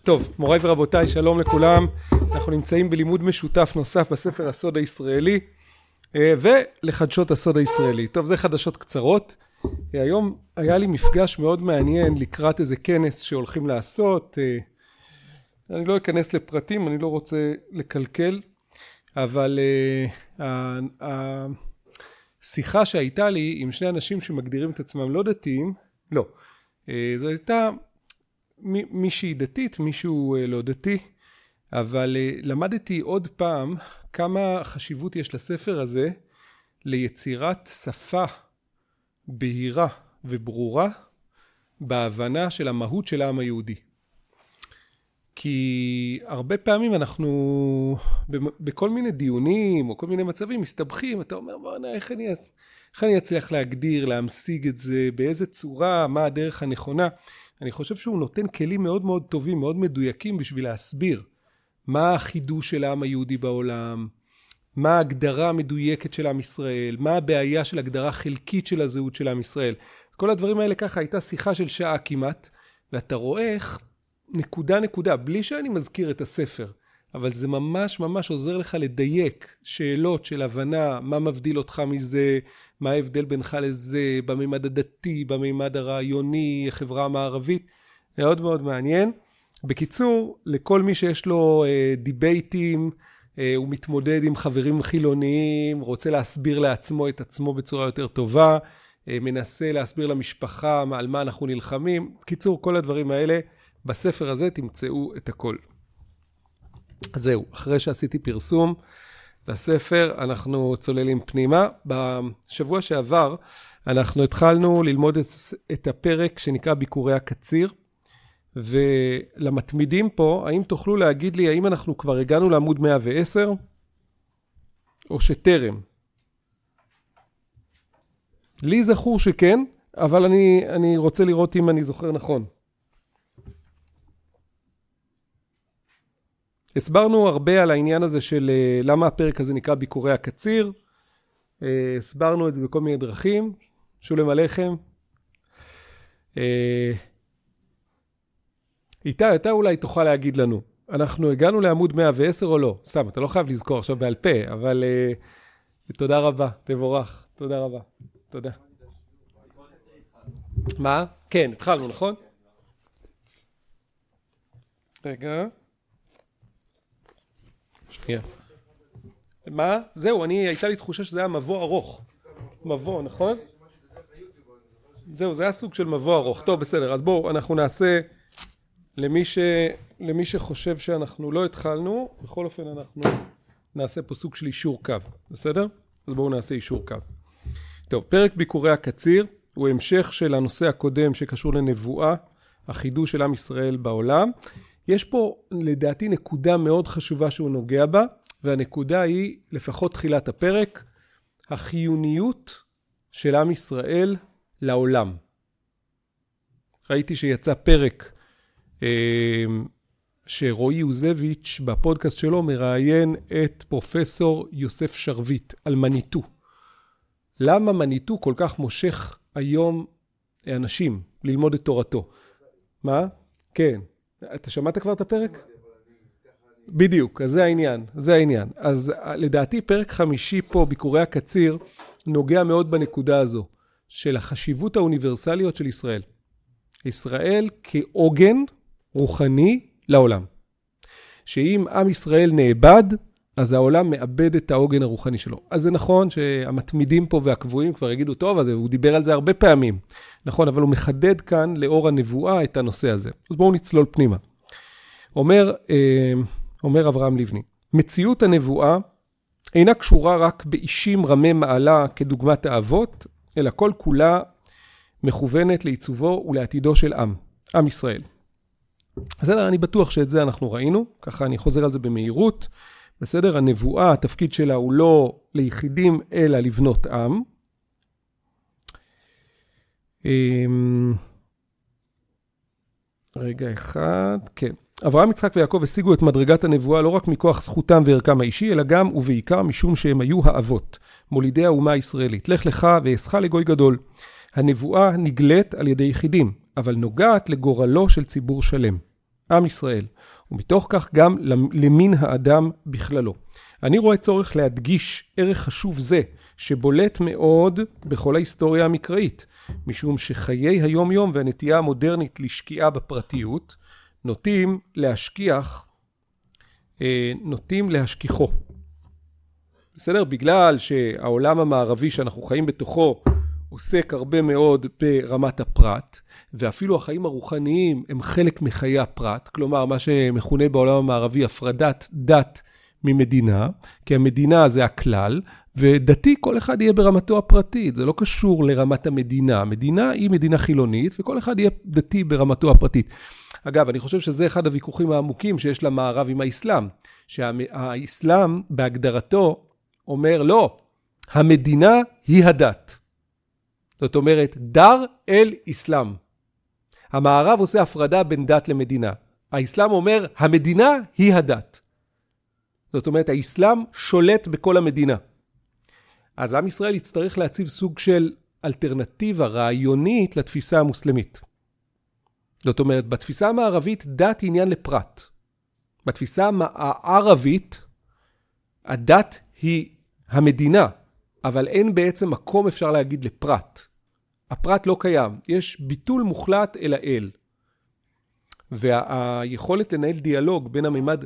טוב, מוריי ורבותיי, שלום לכולם. אנחנו נמצאים בלימוד משותף נוסף בספר הסוד הישראלי ולחדשות הסוד הישראלי. טוב, זה חדשות קצרות. היום היה לי מפגש מאוד מעניין לקראת איזה כנס שהולכים לעשות. אני לא אכנס לפרטים, אני לא רוצה לקלקל, אבל השיחה שהייתה לי עם שני אנשים שמגדירים את עצמם לא דתיים, לא. זו הייתה מישהי דתית, מישהו לא דתי, אבל למדתי עוד פעם כמה חשיבות יש לספר הזה ליצירת שפה בהירה וברורה בהבנה של המהות של העם היהודי. כי הרבה פעמים אנחנו בכל מיני דיונים או כל מיני מצבים מסתבכים, אתה אומר בוא'נה, איך אני אצליח להגדיר, להמשיג את זה, באיזה צורה, מה הדרך הנכונה. אני חושב שהוא נותן כלים מאוד מאוד טובים, מאוד מדויקים בשביל להסביר מה החידוש של העם היהודי בעולם, מה ההגדרה המדויקת של עם ישראל, מה הבעיה של הגדרה חלקית של הזהות של עם ישראל. כל הדברים האלה ככה הייתה שיחה של שעה כמעט, ואתה רואה איך נקודה, בלי שאני מזכיר את הספר, אבל זה ממש ממש עוזר לך לדייק שאלות של הבנה, מה מבדיל אותך מזה, מה ההבדל בינך לזה, בממד הדתי, בממד הרעיוני, החברה המערבית. מאוד מאוד מעניין. בקיצור, לכל מי שיש לו דיבייטים, הוא מתמודד עם חברים חילוניים, רוצה להסביר לעצמו את עצמו בצורה יותר טובה, מנסה להסביר למשפחה על מה אנחנו נלחמים. בקיצור, כל הדברים האלה, בספר הזה תמצאו את הכל. זהו, אחרי שעשיתי פרסום לספר, אנחנו צוללים פנימה. בשבוע שעבר אנחנו התחלנו ללמוד את הפרק שנקרא ביקורי הקציר, ולמתמידים פה, האם תוכלו להגיד לי, האם אנחנו כבר הגענו לעמוד 110, או שטרם? לי זכור שכן, אבל אני רוצה לראות אם אני זוכר נכון. הסברנו הרבה על העניין הזה של למה הפרק הזה נקרא ביקורי הקציר. הסברנו את זה בכל מיני דרכים. שולם עליכם. איתה אולי תוכל להגיד לנו. אנחנו הגענו לעמוד 110 או לא? סתם, אתה לא חייב לזכור עכשיו בעל פה, אבל תודה רבה, תבורך. תודה רבה. תודה. מה? כן, התחלנו, נכון? רגע. שנייה. מה? זהו, הייתה לי תחושה שזה היה מבוא ארוך. מבוא, נכון? זהו, זה היה סוג של מבוא ארוך. טוב, בסדר, אז בואו, אנחנו נעשה, למי שחושב שאנחנו לא התחלנו, בכל אופן אנחנו נעשה פה סוג של אישור קו. בסדר? אז בואו נעשה אישור קו. טוב, פרק ביקורי הקציר הוא המשך של הנושא הקודם שקשור לנבואה, החידוש של עם ישראל בעולם. יש פה לדעתי נקודה מאוד חשובה שהוא נוגע בה, והנקודה היא לפחות תחילת הפרק, החיוניות של עם ישראל לעולם. ראיתי שיצא פרק שרועי יוזביץ' בפודקאסט שלו מראיין את פרופסור יוסף שרביט על מניטו. למה מניטו כל כך מושך היום אנשים ללמוד את תורתו? מה? כן. אתה שמעת כבר את הפרק? בדיוק, אז זה העניין. אז לדעתי פרק 5 פה, ביקורי הקציר, נוגע מאוד בנקודה הזו, של החשיבות האוניברסליות של ישראל. ישראל כעוגן רוחני לעולם. שאם עם ישראל נאבד, אז העולם מאבד את העוגן הרוחני שלו. אז זה נכון שהמתמידים פה והקבועים כבר יגידו, טוב, אז הוא דיבר על זה הרבה פעמים. נכון, אבל הוא מחדד כאן לאור הנבואה את הנושא הזה. אז בואו נצלול פנימה. אומר אברהם לבני, מציאות הנבואה אינה קשורה רק באישים רמי מעלה כדוגמת האבות, אלא כל כולה מכוונת לעיצובו ולעתידו של עם ישראל. אז אני בטוח שאת זה אנחנו ראינו, ככה אני חוזר על זה במהירות. בסדר, הנבואה, התפקיד שלה הוא לא ליחידים, אלא לבנות עם. רגע אחד, כן. אברהם, יצחק ויעקב השיגו את מדרגת הנבואה לא רק מכוח זכותם וערכם האישי, אלא גם ובעיקר משום שהם היו האבות, מולידי האומה הישראלית. לך לך ואעשך לגוי גדול. הנבואה נגלית על ידי יחידים, אבל נוגעת לגורלו של ציבור שלם. עם ישראל, ומתוך כך גם למין האדם בכללו. אני רואה צורך להדגיש ערך חשוב זה, שבולט מאוד בכל ההיסטוריה המקראית, משום שחיי היום יום והנטייה המודרנית לשקיעה בפרטיות, נוטים להשכיחו. בסדר? בגלל שהעולם המערבי שאנחנו חיים בתוכו עוסק הרבה מאוד ברמת הפרט, ואפילו החיים הרוחניים הם חלק מחיי הפרט, כלומר מה שמכונה בעולם המערבי הפרדת דת ממדינה, כי המדינה זה הכלל, ודתי כל אחד יהיה ברמתו הפרטית, זה לא קשור לרמת המדינה, המדינה היא מדינה חילונית, וכל אחד יהיה דתי ברמתו הפרטית. אגב, אני חושב שזה אחד הוויכוחים העמוקים שיש למערב עם האסלאם, שהאסלאם בהגדרתו אומר לא, המדינה היא הדת. זאת אומרת, דר אל אסלאם. המערב עושה הפרדה בין דת למדינה. האסלאם אומר, המדינה היא הדת. זאת אומרת, האסלאם שולט בכל המדינה. אז עם ישראל יצטרך להציב סוג של אלטרנטיבה רעיונית לתפיסה המוסלמית. זאת אומרת, בתפיסה המערבית דת היא עניין לפרט. בתפיסה הערבית, הדת היא המדינה, אבל אין בעצם מקום אפשר להגיד לפרט. הפרט לא קיים, יש ביטול מוחלט אל האל. והיכולת לנהל דיאלוג בין המימד...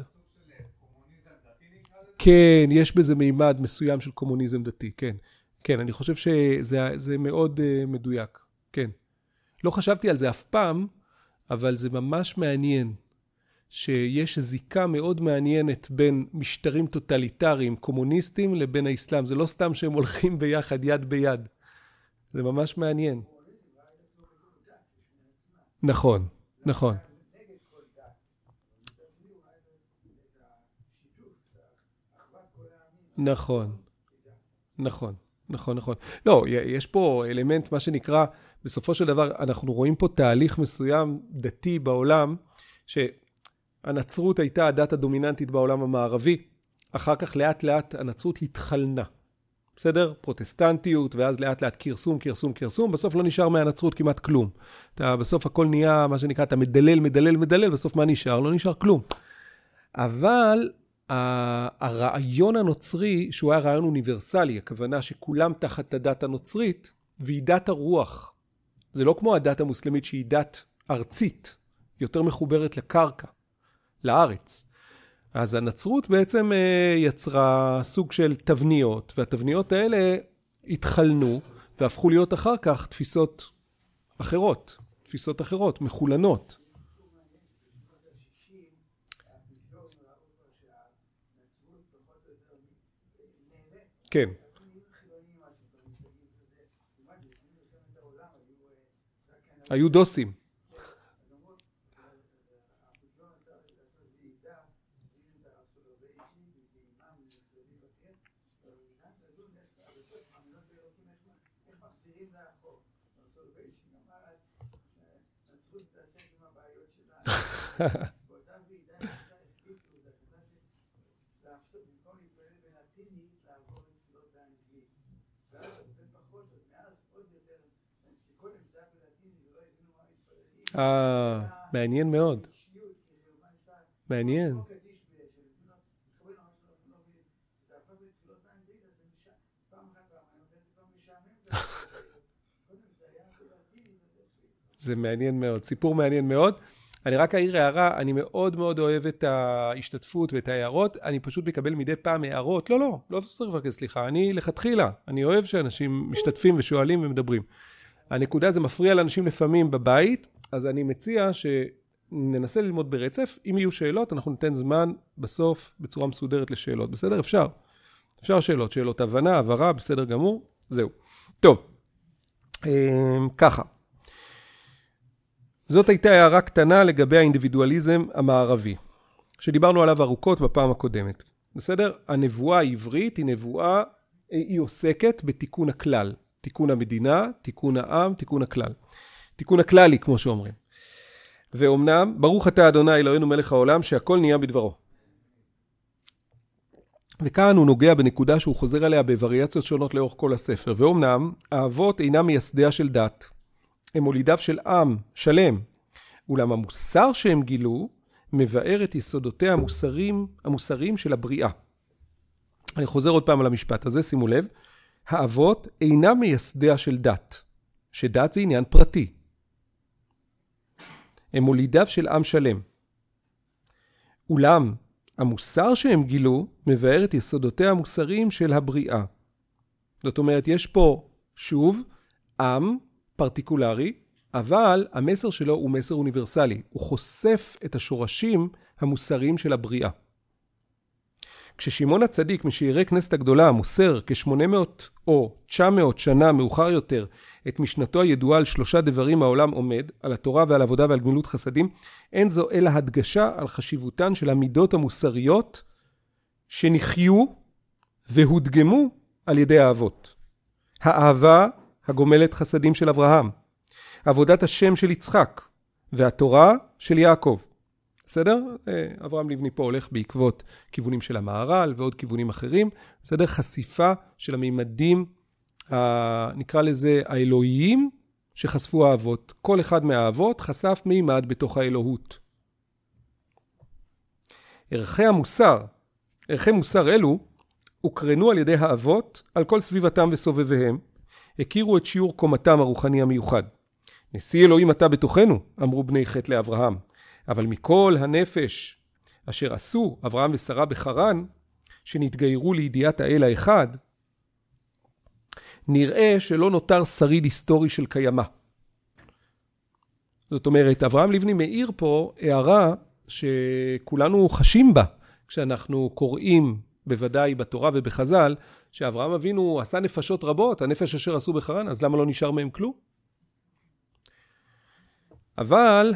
כן, יש בזה מימד מסוים של קומוניזם דתי, כן. כן, אני חושב שזה מאוד מדויק, כן. לא חשבתי על זה אף פעם, אבל זה ממש מעניין, שיש זיקה מאוד מעניינת בין משטרים טוטליטריים, קומוניסטים, לבין האסלאם. זה לא סתם שהם הולכים ביחד, יד ביד. זה ממש מעניין. נכון, נכון. נכון, נכון, נכון, נכון. לא, יש פה אלמנט, מה שנקרא, בסופו של דבר, אנחנו רואים פה תהליך מסוים דתי בעולם, שהנצרות הייתה הדת הדומיננטית בעולם המערבי, אחר כך לאט לאט הנצרות התחלנה. בסדר? פרוטסטנטיות, ואז לאט לאט קרסום, קרסום, קרסום, בסוף לא נשאר מהנצרות כמעט כלום. בסוף הכל נהיה, מה שנקרא, אתה מדלל, מדלל, מדלל, בסוף מה נשאר? לא נשאר כלום. אבל הרעיון הנוצרי, שהוא היה רעיון אוניברסלי, הכוונה שכולם תחת הדת הנוצרית, והיא דת הרוח. זה לא כמו הדת המוסלמית שהיא דת ארצית, יותר מחוברת לקרקע, לארץ. אז הנצרות בעצם יצרה סוג של תבניות, והתבניות האלה התחלנו, והפכו להיות אחר כך תפיסות אחרות, מחולנות. כן. היו דוסים. מעניין מאוד. מעניין. זה מעניין מאוד, סיפור מעניין מאוד. אני רק אעיר הערה, אני מאוד מאוד אוהב את ההשתתפות ואת ההערות, אני פשוט מקבל מדי פעם הערות, לא צריך לבקש סליחה, אני לכתחילה, אני אוהב שאנשים משתתפים ושואלים ומדברים. הנקודה זה מפריע לאנשים לפעמים בבית, אז אני מציע שננסה ללמוד ברצף, אם יהיו שאלות אנחנו ניתן זמן בסוף בצורה מסודרת לשאלות, בסדר? אפשר שאלות הבנה, הבהרה, בסדר גמור, זהו. טוב, ככה. זאת הייתה הערה קטנה לגבי האינדיבידואליזם המערבי, שדיברנו עליו ארוכות בפעם הקודמת. בסדר? הנבואה העברית היא עוסקת בתיקון הכלל. תיקון המדינה, תיקון העם, תיקון הכלל. תיקון הכללי, כמו שאומרים. ואומנם, ברוך אתה אדוני אלוהינו מלך העולם, שהכל נהיה בדברו. וכאן הוא נוגע בנקודה שהוא חוזר עליה בווריאציות שונות לאורך כל הספר. ואומנם, האבות אינם מייסדיה של דת. הם מולידיו של עם שלם. אולם המוסר שהם גילו, מבאר את יסודותיה המוסריים של הבריאה. אני חוזר עוד פעם על המשפט הזה, שימו לב. האבות אינם מייסדיה של דת, שדת זה עניין פרטי. הם מולידיו של עם שלם. אולם, המוסר שהם גילו מבאר את יסודותיה המוסריים של הבריאה. זאת אומרת, יש פה שוב עם פרטיקולרי, אבל המסר שלו הוא מסר אוניברסלי. הוא חושף את השורשים המוסריים של הבריאה. כששמעון הצדיק משיירי כנסת הגדולה מוסר כ-800 או 900 שנה מאוחר יותר את משנתו הידועה על 3 דברים העולם עומד, על התורה ועל עבודה ועל גמילות חסדים, אין זו אלא הדגשה על חשיבותן של המידות המוסריות שנחייו והודגמו על ידי האבות. האהבה הגומלת חסדים של אברהם, עבודת השם של יצחק והתורה של יעקב. בסדר? אברהם לבני פה הולך בעקבות כיוונים של המהר"ל ועוד כיוונים אחרים. בסדר? חשיפה של המימדים, נקרא לזה האלוהיים, שחשפו האבות. כל אחד מהאבות חשף מימד בתוך האלוהות. ערכי מוסר אלו הוקרנו על ידי האבות על כל סביבתם וסובביהם, הכירו את שיעור קומתם הרוחני המיוחד. נשיא אלוהים אתה בתוכנו, אמרו בני חטא לאברהם. אבל מכל הנפש אשר עשו אברהם ושרה בחרן, שנתגיירו לידיעת האל האחד, נראה שלא נותר שריד היסטורי של קיימה. זאת אומרת, אברהם לבני מאיר פה הערה שכולנו חשים בה, כשאנחנו קוראים בוודאי בתורה ובחז"ל, שאברהם אבינו עשה נפשות רבות, הנפש אשר עשו בחרן, אז למה לא נשאר מהם כלום? אבל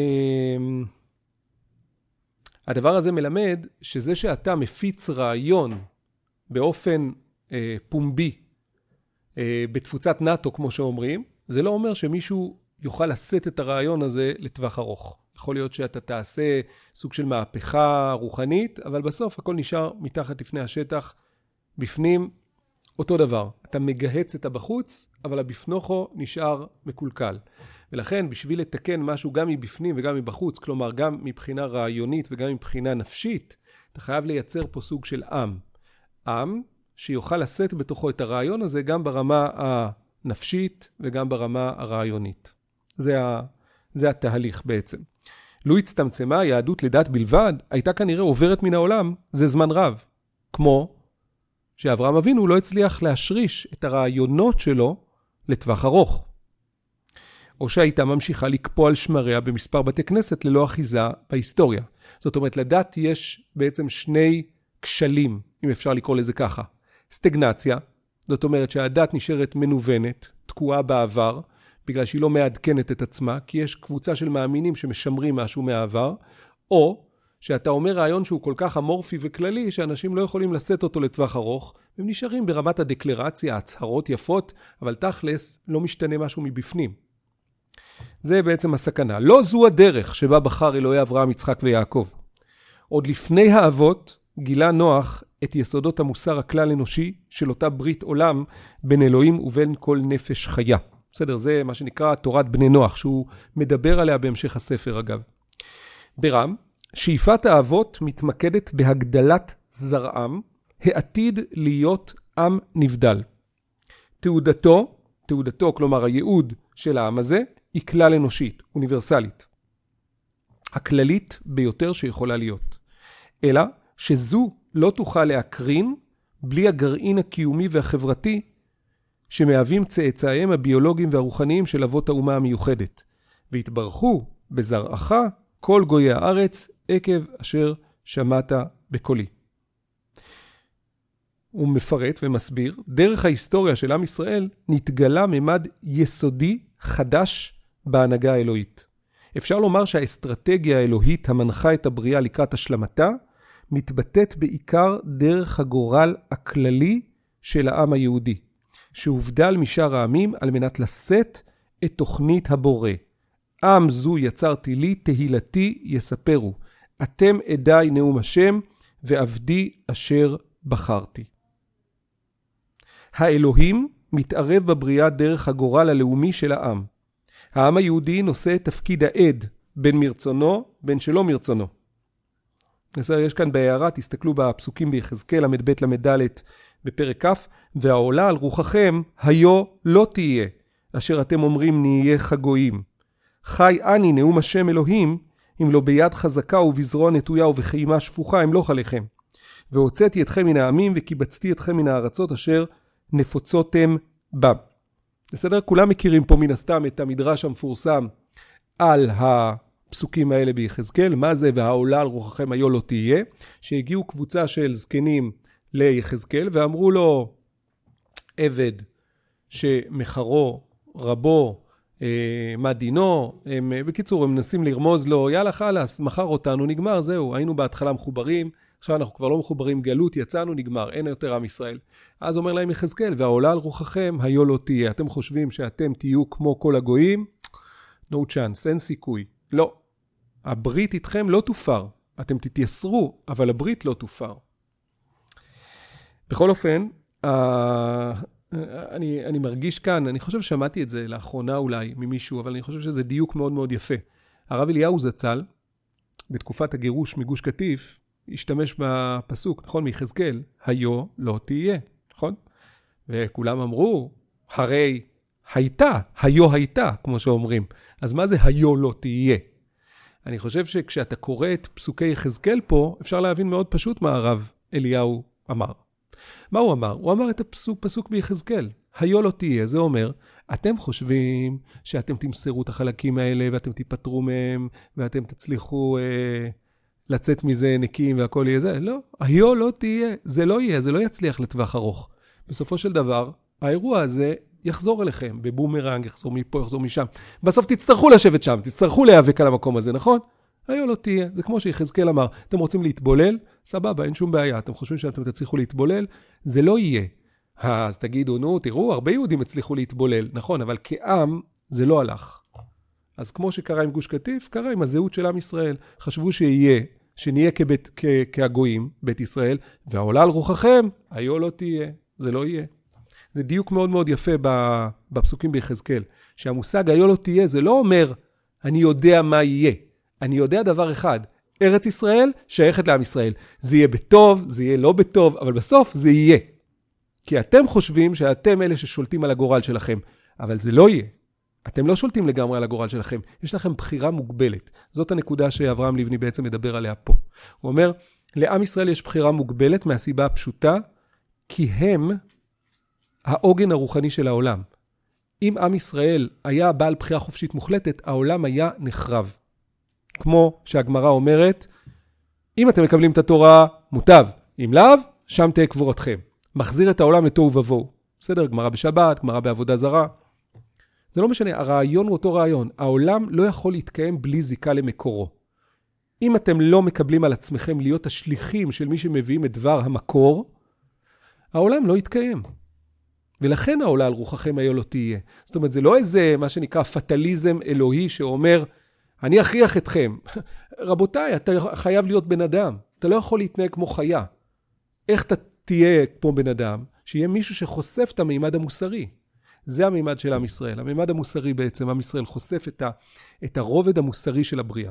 הדבר הזה מלמד שזה שאתה מפיץ רעיון באופן פומבי בתפוצת נאטו, כמו שאומרים, זה לא אומר שמישהו יוכל לשאת את הרעיון הזה לטווח ארוך. יכול להיות שאתה תעשה סוג של מהפכה רוחנית, אבל בסוף הכל נשאר מתחת לפני השטח, בפנים אותו דבר. אתה מגהץ את הבחוץ, אבל הבפנוכו נשאר מקולקל. ולכן, בשביל לתקן משהו גם מבפנים וגם מבחוץ, כלומר גם מבחינה רעיונית וגם מבחינה נפשית, אתה חייב לייצר פה סוג של עם. עם שיוכל לשאת בתוכו את הרעיון הזה גם ברמה הנפשית וגם ברמה הרעיונית. זה התהליך בעצם. לו הצטמצמה היהדות לדת בלבד, הייתה כנראה עוברת מן העולם, זה זמן רב. כמו שאברהם אבינו לא הצליח להשריש את הרעיונות שלו לטווח ארוך. או שהייתה ממשיכה לקפוא על שמריה במספר בתי כנסת ללא אחיזה בהיסטוריה. זאת אומרת, לדת יש בעצם 2 כשלים, אם אפשר לקרוא לזה ככה. סטגנציה, זאת אומרת שהדת נשארת מנוונת, תקועה בעבר, בגלל שהיא לא מעדכנת את עצמה, כי יש קבוצה של מאמינים שמשמרים משהו מהעבר, או שאתה אומר רעיון שהוא כל כך אמורפי וכללי, שאנשים לא יכולים לשאת אותו לטווח ארוך, והם נשארים ברמת הדקלרציה, הצהרות יפות, אבל תכלס לא משתנה משהו מבפנים. זה בעצם הסכנה. לא זו הדרך שבה בחר אלוהי אברהם, יצחק ויעקב. עוד לפני האבות גילה נוח את יסודות המוסר הכלל אנושי של אותה ברית עולם בין אלוהים ובין כל נפש חיה. בסדר, זה מה שנקרא תורת בני נוח, שהוא מדבר עליה בהמשך הספר אגב. ברם, שאיפת האבות מתמקדת בהגדלת זרעם, העתיד להיות עם נבדל. תעודתו, כלומר הייעוד של העם הזה, היא כלל אנושית, אוניברסלית. הכללית ביותר שיכולה להיות. אלא שזו לא תוכל להקרין בלי הגרעין הקיומי והחברתי שמהווים צאצאיהם הביולוגיים והרוחניים של אבות האומה המיוחדת. והתברכו בזרעך כל גויי הארץ עקב אשר שמעת בקולי. הוא מפרט ומסביר, דרך ההיסטוריה של עם ישראל נתגלה ממד יסודי חדש בהנהגה האלוהית. אפשר לומר שהאסטרטגיה האלוהית המנחה את הבריאה לקראת השלמתה, מתבטאת בעיקר דרך הגורל הכללי של העם היהודי, שהובדל משאר העמים על מנת לשאת את תוכנית הבורא. עם זו יצרתי לי, תהילתי יספרו. אתם עדיי נאום השם, ועבדי אשר בחרתי. האלוהים מתערב בבריאה דרך הגורל הלאומי של העם. העם היהודי נושא את תפקיד העד, בין מרצונו, בין שלא מרצונו. יש כאן בהערה, תסתכלו בפסוקים ביחזקאל, למד ב' למד ד' בפרק כ', והעולה על רוחכם היו לא תהיה, אשר אתם אומרים נהיה כגויים. חי אני נאום השם אלוהים, אם לא ביד חזקה ובזרוע נטויה ובחיימה שפוכה אמלוך עליכם. והוצאתי אתכם מן העמים וקיבצתי אתכם מן הארצות אשר נפוצותם בם. בסדר? כולם מכירים פה מן הסתם את המדרש המפורסם על הפסוקים האלה ביחזקאל, מה זה והעולה על רוחכם היו לא תהיה, שהגיעו קבוצה של זקנים ליחזקאל ואמרו לו, עבד שמחרו רבו, מה דינו, בקיצור הם מנסים לרמוז לו, יאללה חלס, מחר אותנו, נגמר, זהו, היינו בהתחלה מחוברים, עכשיו אנחנו כבר לא מחוברים, גלות, יצאנו, נגמר, אין יותר עם ישראל. אז אומר להם יחזקאל, והעולה על רוחכם היו לא תהיה. אתם חושבים שאתם תהיו כמו כל הגויים? No chance, אין סיכוי. לא. הברית איתכם לא תופר. אתם תתייסרו, אבל הברית לא תופר. בכל אופן, אני מרגיש כאן, אני חושב שמעתי את זה לאחרונה אולי ממישהו, אבל אני חושב שזה דיוק מאוד מאוד יפה. הרב אליהו זצ"ל, בתקופת הגירוש מגוש קטיף, השתמש בפסוק, נכון, מיחזקאל, היו לא תהיה, נכון? וכולם אמרו, הרי הייתה, היו הייתה, כמו שאומרים. אז מה זה היו לא תהיה? אני חושב שכשאתה קורא את פסוקי יחזקאל פה, אפשר להבין מאוד פשוט מה הרב אליהו אמר. מה הוא אמר? הוא אמר את הפסוק ביחזקאל, היו לא תהיה, זה אומר, אתם חושבים שאתם תמסרו את החלקים האלה, ואתם תיפטרו מהם, ואתם תצליחו לצאת מזה נקיים והכל יהיה זה. לא, היו לא תהיה, זה לא יהיה, זה לא יצליח לטווח ארוך. בסופו של דבר, האירוע הזה יחזור אליכם, בבומרנג, יחזור מפה, יחזור משם. בסוף תצטרכו לשבת שם, תצטרכו להיאבק על המקום הזה, נכון? היו לא תהיה, זה כמו שיחזקאל אמר, אתם רוצים להתבולל? סבבה, אין שום בעיה, אתם חושבים שאתם תצליחו להתבולל? זה לא יהיה. אז תגידו, נו, תראו, הרבה יהודים הצליחו להתבולל, נכון, אבל כעם זה לא הלך. אז כמו שקרה עם גוש קטיף, קרה עם הזהות של עם ישראל. חשבו שנהיה כהגויים, בית ישראל, והעולה על רוחכם, היו לא תהיה, זה לא יהיה. זה דיוק מאוד מאוד יפה בפסוקים ביחזקאל, שהמושג היו לא תהיה, זה לא אומר, אני יודע מה יהיה. אני יודע דבר אחד, ארץ ישראל שייכת לעם ישראל. זה יהיה בטוב, זה יהיה לא בטוב, אבל בסוף זה יהיה. כי אתם חושבים שאתם אלה ששולטים על הגורל שלכם, אבל זה לא יהיה. אתם לא שולטים לגמרי על הגורל שלכם, יש לכם בחירה מוגבלת. זאת הנקודה שאברהם לבני בעצם מדבר עליה פה. הוא אומר, לעם ישראל יש בחירה מוגבלת מהסיבה הפשוטה, כי הם העוגן הרוחני של העולם. אם עם ישראל היה בעל בחירה חופשית מוחלטת, העולם היה נחרב. כמו שהגמרא אומרת, אם אתם מקבלים את התורה, מוטב. אם לאו, שם תהיה קבורתכם. מחזיר את העולם לתוהו ובוהו. בסדר, גמרא בשבת, גמרא בעבודה זרה. זה לא משנה, הרעיון הוא אותו רעיון. העולם לא יכול להתקיים בלי זיקה למקורו. אם אתם לא מקבלים על עצמכם להיות השליחים של מי שמביאים את דבר המקור, העולם לא יתקיים. ולכן העולה על רוחכם היו לא תהיה. זאת אומרת, זה לא איזה מה שנקרא פטליזם אלוהי שאומר, אני אכריח אתכם. רבותיי, אתה חייב להיות בן אדם. אתה לא יכול להתנהג כמו חיה. איך אתה תהיה כמו בן אדם? שיהיה מישהו שחושף את המימד המוסרי. זה המימד של עם ישראל. המימד המוסרי בעצם, עם ישראל חושף את הרובד המוסרי של הבריאה.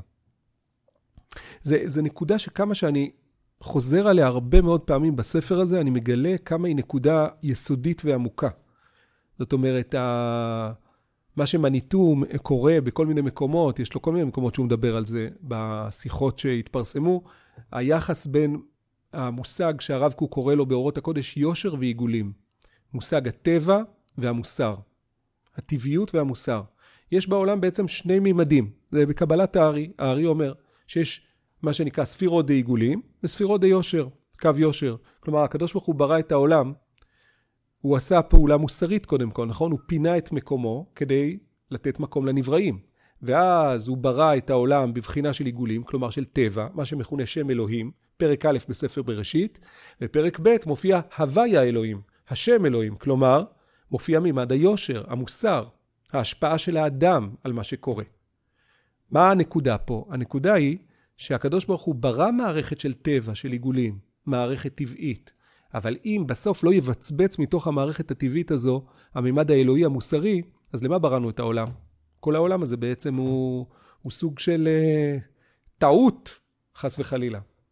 זה נקודה שכמה שאני חוזר עליה הרבה מאוד פעמים בספר הזה, אני מגלה כמה היא נקודה יסודית ועמוקה. זאת אומרת, מה שמניטו קורה בכל מיני מקומות, יש לו כל מיני מקומות שהוא מדבר על זה בשיחות שהתפרסמו, היחס בין המושג שהרב קוק קורא לו באורות הקודש יושר ועיגולים. מושג הטבע והמוסר. הטבעיות והמוסר. יש בעולם בעצם שני מימדים. זה בקבלת הארי. הארי אומר שיש מה שנקרא ספירות די עיגולים וספירות די יושר, קו יושר. כלומר, הקדוש ברוך הוא ברא את העולם, הוא עשה פעולה מוסרית קודם כל, נכון? הוא פינה את מקומו כדי לתת מקום לנבראים. ואז הוא ברא את העולם בבחינה של עיגולים, כלומר של טבע, מה שמכונה שם אלוהים, פרק א' בספר בראשית, ופרק ב' מופיע הוויה אלוהים, השם אלוהים, כלומר מופיע מימד היושר, המוסר, ההשפעה של האדם על מה שקורה. מה הנקודה פה? הנקודה היא שהקדוש ברוך הוא ברא מערכת של טבע, של עיגולים, מערכת טבעית, אבל אם בסוף לא יבצבץ מתוך המערכת הטבעית הזו, המימד האלוהי המוסרי, אז למה בראנו את העולם? כל העולם הזה בעצם הוא סוג של טעות, חס וחלילה.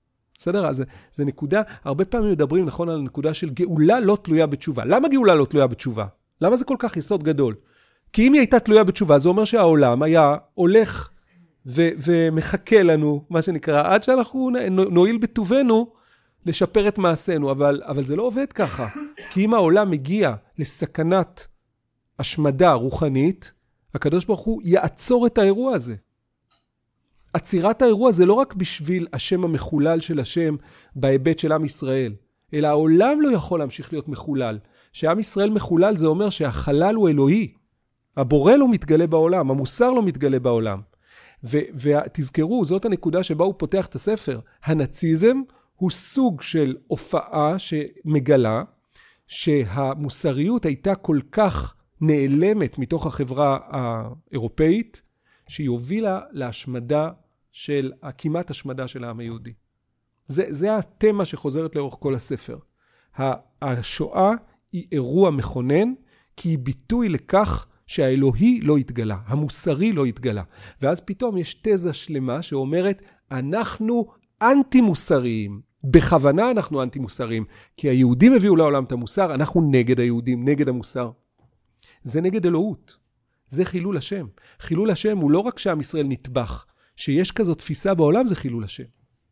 בסדר? אז זה נקודה, הרבה פעמים מדברים, נכון, על הנקודה של גאולה לא תלויה בתשובה. למה גאולה לא תלויה בתשובה? למה זה כל כך יסוד גדול? כי אם היא הייתה תלויה בתשובה, זה אומר שהעולם היה הולך ומחכה לנו, מה שנקרא, עד שאנחנו נועיל בטובנו לשפר את מעשינו, אבל זה לא עובד ככה. כי אם העולם מגיע לסכנת השמדה רוחנית, הקדוש ברוך הוא יעצור את האירוע הזה. עצירת האירוע זה לא רק בשביל השם המחולל של השם בהיבט של עם ישראל, אלא העולם לא יכול להמשיך להיות מחולל. שעם ישראל מחולל זה אומר שהחלל הוא אלוהי. הבורא לא מתגלה בעולם, המוסר לא מתגלה בעולם. ותזכרו, זאת הנקודה שבה הוא פותח את הספר. הנאציזם הוא סוג של הופעה שמגלה שהמוסריות הייתה כל כך נעלמת מתוך החברה האירופאית, שהיא הובילה להשמדה של, כמעט השמדה של העם היהודי. זה התמה שחוזרת לאורך כל הספר. השואה היא אירוע מכונן, כי היא ביטוי לכך שהאלוהי לא התגלה, המוסרי לא התגלה. ואז פתאום יש תזה שלמה שאומרת, אנחנו אנטי-מוסריים. בכוונה אנחנו אנטי-מוסריים, כי היהודים הביאו לעולם את המוסר, אנחנו נגד היהודים, נגד המוסר. זה נגד אלוהות. זה חילול השם. חילול השם הוא לא רק שעם ישראל נטבח. שיש כזאת תפיסה בעולם, זה חילול השם.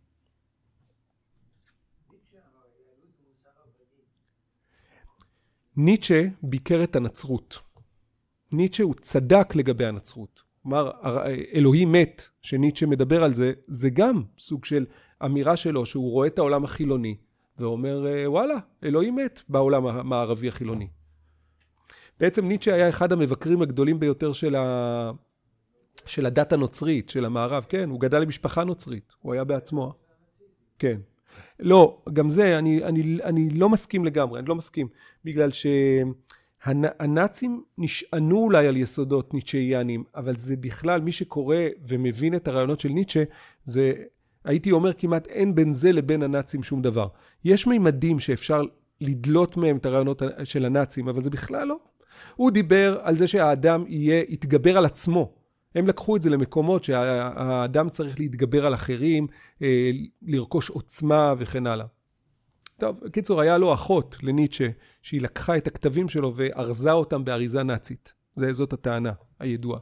ניטשה ביקר את הנצרות. ניטשה הוא צדק לגבי הנצרות. כלומר, אלוהי מת, שניטשה מדבר על זה, זה גם סוג של אמירה שלו, שהוא רואה את העולם החילוני, ואומר, וואלה, אלוהי מת בעולם המערבי החילוני. בעצם ניטשה היה אחד המבקרים הגדולים ביותר של הדת הנוצרית, של המערב, כן, הוא גדל למשפחה נוצרית, הוא היה בעצמו. כן. לא, גם זה, אני לא מסכים לגמרי, אני לא מסכים, בגלל שהנאצים נשענו אולי על יסודות ניטשאיאנים, אבל זה בכלל, מי שקורא ומבין את הרעיונות של ניטשה, זה, הייתי אומר כמעט אין בין זה לבין הנאצים שום דבר. יש מימדים שאפשר לדלות מהם את הרעיונות של הנאצים, אבל זה בכלל לא. הוא דיבר על זה שהאדם יתגבר על עצמו. הם לקחו את זה למקומות שהאדם צריך להתגבר על אחרים, לרכוש עוצמה וכן הלאה. טוב, קיצור, היה לו אחות לניטשה, שהיא לקחה את הכתבים שלו וארזה אותם באריזה נאצית. זאת הטענה הידועה.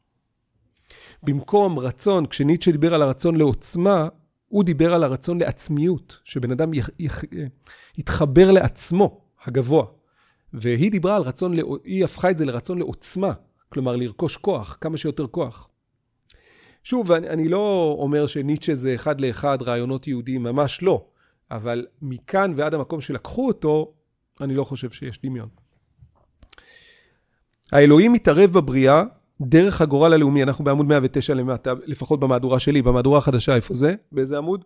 במקום רצון, כשניטשה דיבר על הרצון לעוצמה, הוא דיבר על הרצון לעצמיות, שבן אדם יתחבר לעצמו הגבוה. והיא דיברה על רצון, היא הפכה את זה לרצון לעוצמה, כלומר לרכוש כוח, כמה שיותר כוח. שוב, אני לא אומר שניטשה זה אחד לאחד רעיונות יהודיים, ממש לא. אבל מכאן ועד המקום שלקחו אותו, אני לא חושב שיש דמיון. האלוהים מתערב בבריאה דרך הגורל הלאומי. אנחנו בעמוד 109 למטה, לפחות במהדורה שלי, במהדורה החדשה, איפה זה? באיזה עמוד?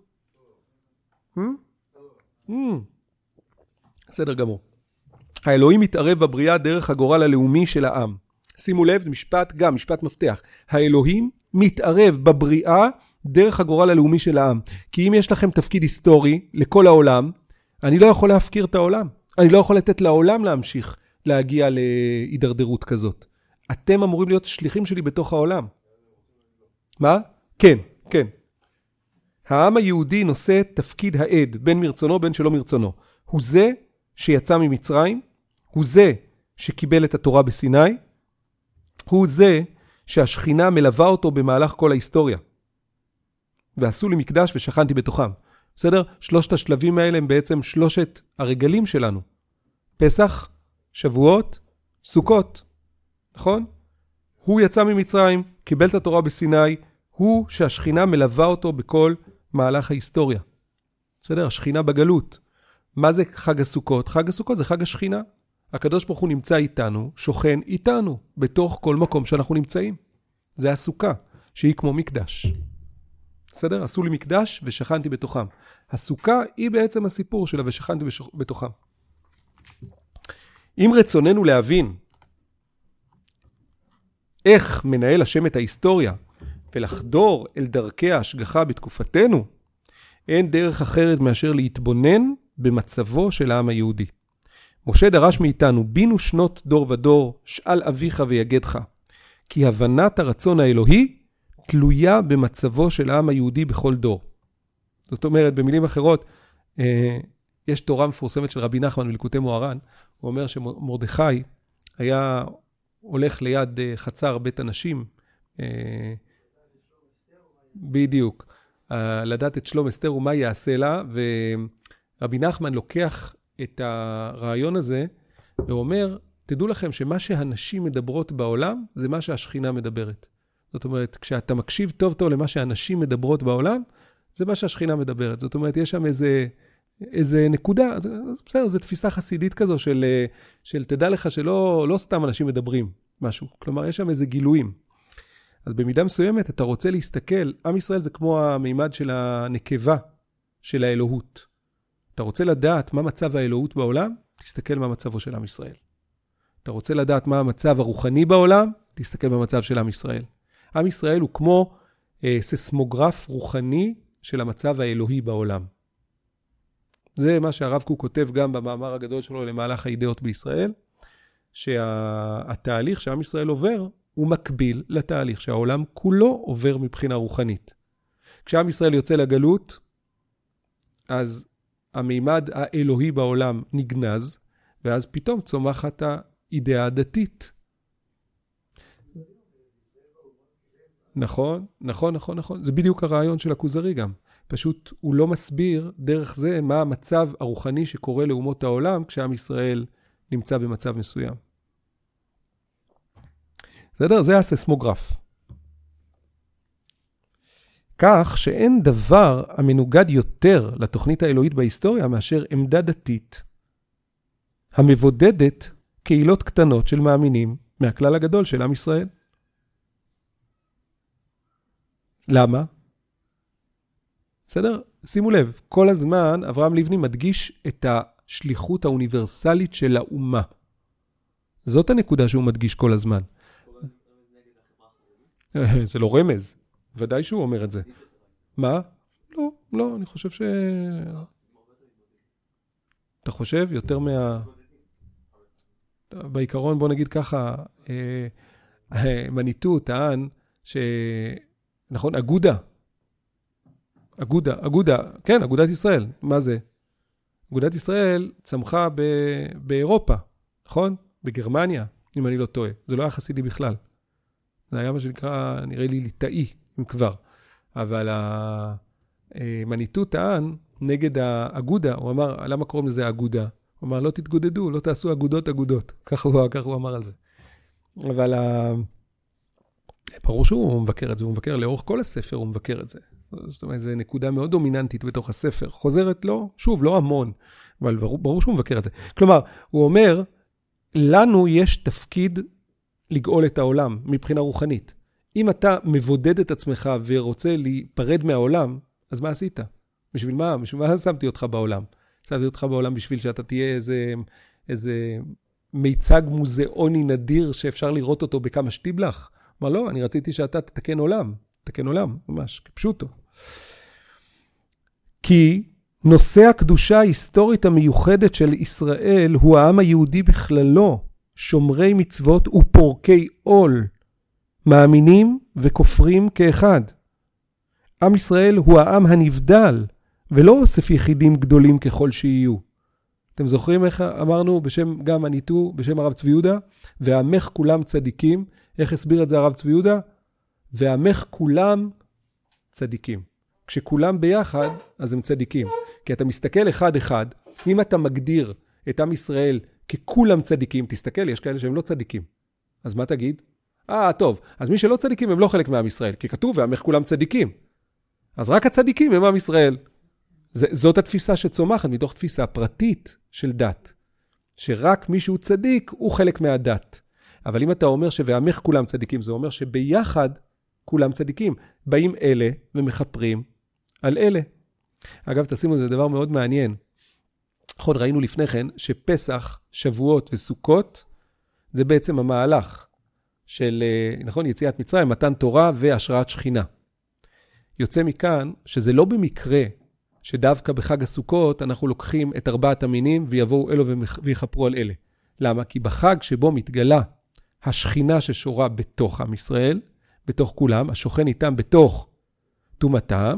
בסדר גמור. האלוהים מתערב בבריאה דרך הגורל הלאומי של העם. שימו לב, משפט מפתח. האלוהים מתערב בבריאה דרך הגורל הלאומי של העם. כי אם יש לכם תפקיד היסטורי לכל העולם, אני לא יכול להפקיר את העולם. אני לא יכול לתת לעולם להמשיך להגיע להידרדרות כזאת. אתם אמורים להיות שליחים שלי בתוך העולם. מה? כן. העם היהודי נושא תפקיד העד, בין מרצונו בין שלא מרצונו. הוא זה שיצא ממצרים, הוא זה שקיבל את התורה בסיני, הוא זה שהשכינה מלווה אותו במהלך כל ההיסטוריה. ועשו לי מקדש ושכנתי בתוכם. בסדר? שלושת השלבים האלה הם בעצם שלושת הרגלים שלנו. פסח, שבועות, סוכות. נכון? הוא יצא ממצרים, קיבל את התורה בסיני, הוא שהשכינה מלווה אותו בכל מהלך ההיסטוריה. בסדר? השכינה בגלות. מה זה חג הסוכות? חג הסוכות זה חג השכינה. הקדוש ברוך הוא נמצא איתנו, שוכן איתנו, בתוך כל מקום שאנחנו נמצאים. זה הסוכה, שהיא כמו מקדש. בסדר? עשו לי מקדש ושכנתי בתוכם. הסוכה היא בעצם הסיפור שלה ושכנתי בתוכם. אם רצוננו להבין איך מנהל השם את ההיסטוריה ולחדור אל דרכי ההשגחה בתקופתנו, אין דרך אחרת מאשר להתבונן במצבו של העם היהודי. משה דרש מאיתנו, בינו שנות דור ודור, שאל אביך ויגדך, כי הבנת הרצון האלוהי תלויה במצבו של העם היהודי בכל דור. זאת אומרת, במילים אחרות, יש תורה מפורסמת של רבי נחמן בליקוטי מוהר"ן, הוא אומר שמרדכי היה הולך ליד חצר בית הנשים, בדיוק, לדעת את שלום אסתר ומה יעשה לה, ורבי נחמן לוקח את הרעיון הזה, ואומר, תדעו לכם שמה שהנשים מדברות בעולם, זה מה שהשכינה מדברת. זאת אומרת, כשאתה מקשיב טוב טוב למה שהנשים מדברות בעולם, זה מה שהשכינה מדברת. זאת אומרת, יש שם איזה נקודה, בסדר, זו תפיסה חסידית כזו של תדע לך שלא סתם אנשים מדברים משהו. כלומר, יש שם איזה גילויים. אז במידה מסוימת אתה רוצה להסתכל, עם ישראל זה כמו המימד של הנקבה של האלוהות. אתה רוצה לדעת מה מצב האלוהות בעולם, תסתכל מה מצבו של עם ישראל. אתה רוצה לדעת מה המצב הרוחני בעולם, תסתכל במצב של עם ישראל. עם ישראל הוא כמו ססמוגרף רוחני של המצב האלוהי בעולם. זה מה שהרב קוק כותב גם במאמר הגדול שלו למהלך האידאות בישראל, שהתהליך שעם ישראל עובר הוא מקביל לתהליך שהעולם כולו עובר מבחינה רוחנית. כשעם ישראל יוצא לגלות, אז המימד האלוהי בעולם נגנז, ואז פתאום צומחת האידאה הדתית. נכון. זה בדיוק הרעיון של הכוזרי גם. פשוט הוא לא מסביר דרך זה מה המצב הרוחני שקורה לאומות העולם כשעם ישראל נמצא במצב מסוים. בסדר? זה הססמוגרף. כך שאין דבר המנוגד יותר לתוכנית האלוהית בהיסטוריה מאשר עמדה דתית המבודדת קהילות קטנות של מאמינים מהכלל הגדול של עם ישראל. למה? בסדר? שימו לב, כל הזמן אברהם לבני מדגיש את השליחות האוניברסלית של האומה. זאת הנקודה שהוא מדגיש כל הזמן. זה לא רמז. ודאי שהוא אומר את זה. מה? לא, אני חושב ש... אתה חושב יותר בעיקרון, בוא נגיד ככה, מניטו טען נכון, אגודה, כן, אגודת ישראל. מה זה? אגודת ישראל צמחה באירופה, נכון? בגרמניה, אם אני לא טועה. זה לא היה חסידי בכלל. זה היה מה שנקרא, נראה לי ליטאי, אם כבר. אבל המניטו טען נגד האגודה, הוא אמר, למה קוראים לזה אגודה? הוא אמר, לא תתגודדו, לא תעשו אגודות. ככה הוא אמר על זה. אבל ברור שהוא מבקר את זה, הוא מבקר לאורך כל הספר, הוא מבקר את זה. זאת אומרת, זו נקודה מאוד דומיננטית בתוך הספר. חוזרת לו, שוב, לא המון, אבל ברור שהוא מבקר את זה. כלומר, הוא אומר, לנו יש תפקיד לגאול את העולם מבחינה רוחנית. אם אתה מבודד את עצמך ורוצה להיפרד מהעולם, אז מה עשית? בשביל מה? בשביל מה שמתי אותך בעולם? שמתי אותך בעולם בשביל שאתה תהיה איזה מיצג מוזיאוני נדיר שאפשר לראות אותו בכמה שטיבלח. אמר לא, אני רציתי שאתה תתקן עולם, ממש, כפשוטו. כי נושא הקדושה ההיסטורית המיוחדת של ישראל הוא העם היהודי בכללו, שומרי מצוות ופורקי עול, מאמינים וכופרים כאחד. עם ישראל הוא העם הנבדל, ולא אוסף יחידים גדולים ככל שיהיו. אתם זוכרים איך אמרנו בשם גם הניטו, בשם הרב צבי יהודה, ועמך כולם צדיקים. איך הסביר את זה הרב צבי יהודה? ועמך כולם צדיקים. כשכולם ביחד, אז הם צדיקים. כי אתה מסתכל אחד אחד, אם אתה מגדיר את עם ישראל ככולם צדיקים, תסתכל, יש כאלה שהם לא צדיקים. אז מה תגיד? טוב, אז מי שלא צדיקים הם לא חלק מעם ישראל, כי כתוב ועמך כולם צדיקים. אז רק הצדיקים הם עם ישראל. זאת התפיסה שצומחת מתוך תפיסה פרטית של דת. שרק מישהו צדיק הוא חלק מהדת. אבל אם אתה אומר שוועמך כולם צדיקים, זה אומר שביחד כולם צדיקים. באים אלה ומחפרים על אלה. אגב, תשימו, זה דבר מאוד מעניין. נכון, ראינו לפני כן שפסח, שבועות וסוכות, זה בעצם המהלך של, נכון, יציאת מצרים, מתן תורה והשראת שכינה. יוצא מכאן שזה לא במקרה שדווקא בחג הסוכות אנחנו לוקחים את 4 המינים ויבואו אלו ויחפרו על אלה. למה? כי בחג שבו מתגלה השכינה ששורה בתוך עם ישראל, בתוך כולם, השוכן איתם בתוך תומתם,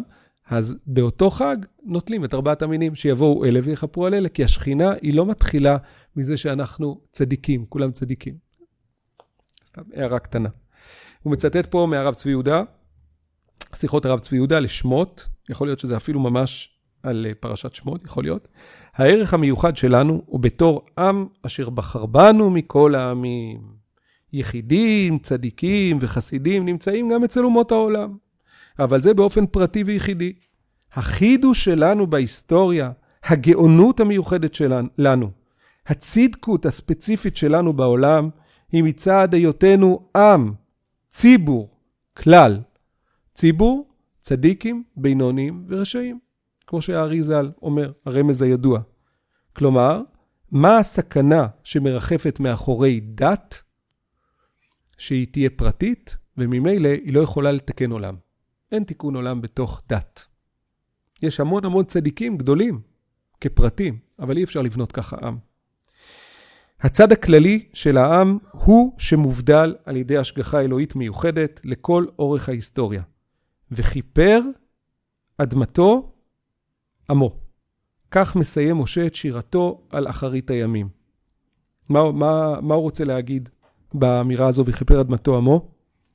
אז באותו חג נוטלים את 4 המינים, שיבואו אלה ויחפרו על אלה, כי השכינה היא לא מתחילה מזה שאנחנו צדיקים, כולם צדיקים. סתם, הערה קטנה. הוא מצטט פה מהרב צבי יהודה, שיחות הרב צבי יהודה לשמות, יכול להיות שזה אפילו ממש על פרשת שמות, יכול להיות. הערך המיוחד שלנו הוא בתור עם אשר בחר בנו מכל העמים. יחידים, צדיקים וחסידים נמצאים גם אצל אומות העולם. אבל זה באופן פרטי ויחידי. החידוש שלנו בהיסטוריה, הגאונות המיוחדת שלנו, הצדקות הספציפית שלנו בעולם, היא מצד היותנו עם, ציבור, כלל. ציבור, צדיקים, בינוניים ורשעים. כמו שהאריז"ל אומר, הרמז הידוע. כלומר, מה הסכנה שמרחפת מאחורי דת, שהיא תהיה פרטית, וממילא היא לא יכולה לתקן עולם. אין תיקון עולם בתוך דת. יש המון המון צדיקים גדולים, כפרטים, אבל אי אפשר לבנות ככה עם. הצד הכללי של העם הוא שמובדל על ידי השגחה אלוהית מיוחדת לכל אורך ההיסטוריה. וכיפר אדמתו עמו. כך מסיים משה את שירתו על אחרית הימים. מה הוא רוצה להגיד באמירה הזו וכיפר אדמתו עמו?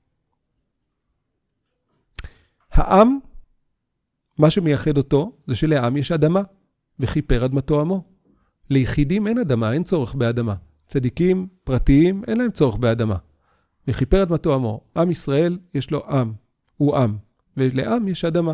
העם, מה שמייחד אותו זה שלעם יש אדמה, וכיפר אדמתו עמו. ליחידים אין אדמה, אין צורך באדמה. צדיקים פרטיים אין להם צורך באדמה. וכיפר אדמתו עמו. עם ישראל יש לו עם, הוא עם, ולעם יש אדמה.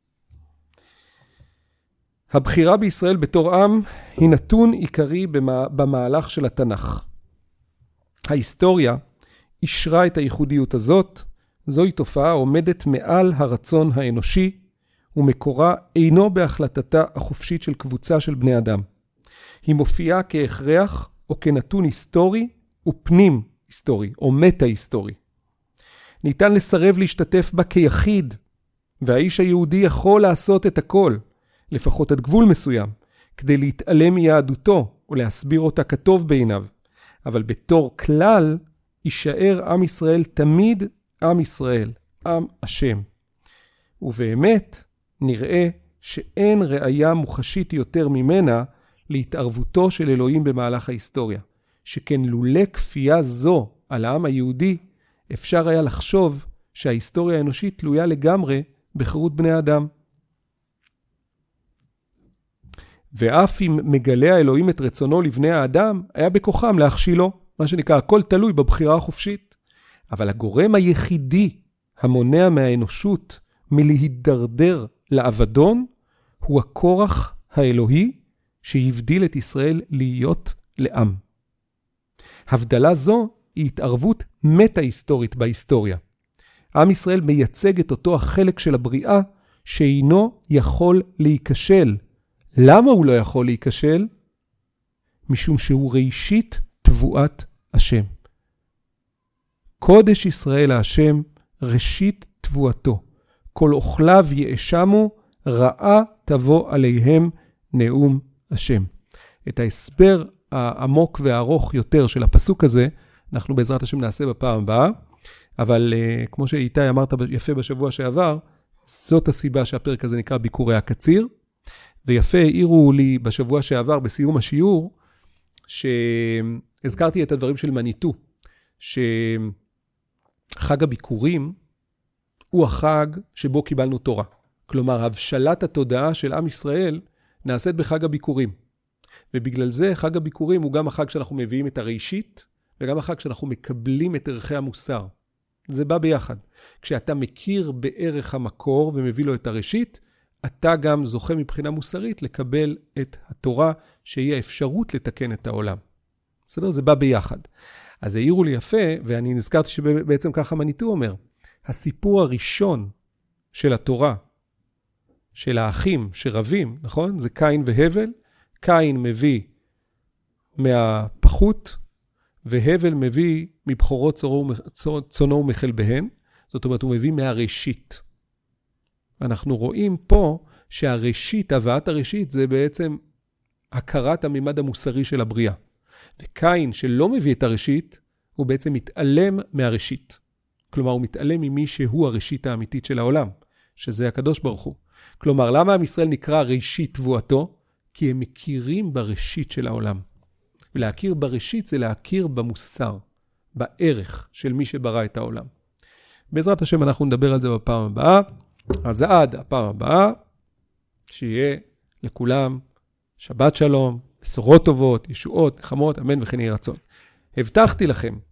הבחירה בישראל בתור עם היא נתון עיקרי במהלך של התנ"ך. ההיסטוריה אישרה את הייחודיות הזאת, זוהי תופעה עומדת מעל הרצון האנושי, ומקורה אינו בהחלטתה החופשית של קבוצה של בני אדם. היא מופיעה כהכרח או כנתון היסטורי ופנים היסטורי או מטה היסטורי. ניתן לסרב להשתתף בה כיחיד, והאיש היהודי יכול לעשות את הכל, לפחות עד גבול מסוים, כדי להתעלם מיהדותו ולהסביר אותה כטוב בעיניו. אבל בתור כלל יישאר עם ישראל תמיד עם ישראל, עם השם. ובאמת נראה שאין ראיה מוחשית יותר ממנה להתערבותו של אלוהים במהלך ההיסטוריה. שכן לולא כפייה זו על העם היהודי, אפשר היה לחשוב שההיסטוריה האנושית תלויה לגמרי בחירות בני אדם. ואף אם מגלה האלוהים את רצונו לבני האדם, היה בכוחם להכשילו, מה שנקרא, הכל תלוי בבחירה החופשית. אבל הגורם היחידי המונע מהאנושות מלהידרדר לאבדון, הוא הכורח האלוהי שהבדיל את ישראל להיות לעם. הבדלה זו היא התערבות מטה-היסטורית בהיסטוריה. עם ישראל מייצג את אותו החלק של הבריאה שאינו יכול להיכשל. למה הוא לא יכול להיכשל? משום שהוא ראשית תבואת השם. קודש ישראל השם, ראשית תבואתו. כל אוכליו יאשמו, רעה תבוא עליהם נאום השם. את ההסבר העמוק והארוך יותר של הפסוק הזה, אנחנו בעזרת השם נעשה בפעם הבאה, אבל כמו שאיתי אמרת יפה בשבוע שעבר, זאת הסיבה שהפרק הזה נקרא ביקורי הקציר, ויפה העירו לי בשבוע שעבר בסיום השיעור, שהזכרתי את הדברים של מניטו, שחג הביקורים הוא החג שבו קיבלנו תורה. כלומר, הבשלת התודעה של עם ישראל נעשית בחג הביקורים. ובגלל זה חג הביקורים הוא גם החג שאנחנו מביאים את הראשית, וגם החג שאנחנו מקבלים את ערכי המוסר. זה בא ביחד. כשאתה מכיר בערך המקור ומביא לו את הראשית, אתה גם זוכה מבחינה מוסרית לקבל את התורה שהיא האפשרות לתקן את העולם. בסדר? זה בא ביחד. אז העירו לי יפה, ואני נזכרתי שבעצם ככה מניטו אומר, הסיפור הראשון של התורה, של האחים שרבים, נכון? זה קין והבל. קין מביא מהפחות, והבל מביא מבחורות צונו ומחלביהן. זאת אומרת, הוא מביא מהראשית. אנחנו רואים פה שהראשית, הבאת הראשית, זה בעצם הכרת הממד המוסרי של הבריאה. וקין שלא מביא את הראשית, הוא בעצם מתעלם מהראשית. כלומר, הוא מתעלם ממי שהוא הראשית האמיתית של העולם, שזה הקדוש ברוך הוא. כלומר, למה עם ישראל נקרא ראשית תבואתו? כי הם מכירים בראשית של העולם. ולהכיר בראשית זה להכיר במוסר, בערך של מי שברא את העולם. בעזרת השם אנחנו נדבר על זה בפעם הבאה. אז עד הפעם הבאה, שיהיה לכולם שבת שלום, בשורות טובות, ישועות, נחמות, אמן וכן יהי רצון. הבטחתי לכם